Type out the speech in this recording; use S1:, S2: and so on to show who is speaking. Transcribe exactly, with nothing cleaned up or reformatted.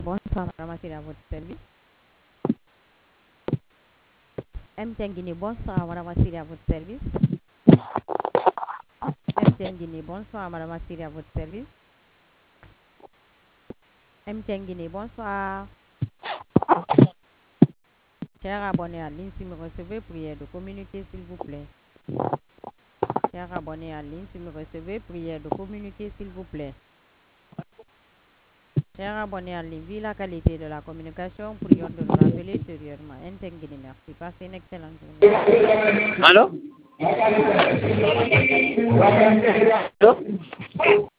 S1: bonsoir, madame Assir, à votre service. M T N Guinée, bonsoir, madame Assir, à votre service. M T N Guinée, bonsoir, madame Assir, à votre service. M T N Guinée, bonsoir. Chers abonnés en ligne, si vous recevez, prière de communiquer, s'il vous plaît. Chers abonnés en ligne, si vous recevez, prière de communiquer, s'il vous plaît. Chers abonnés en ligne, vu la qualité de la communication, prions de nous rappeler ultérieurement. M T N Guinée, merci. Passez une excellente journée.
S2: Allô? Allô?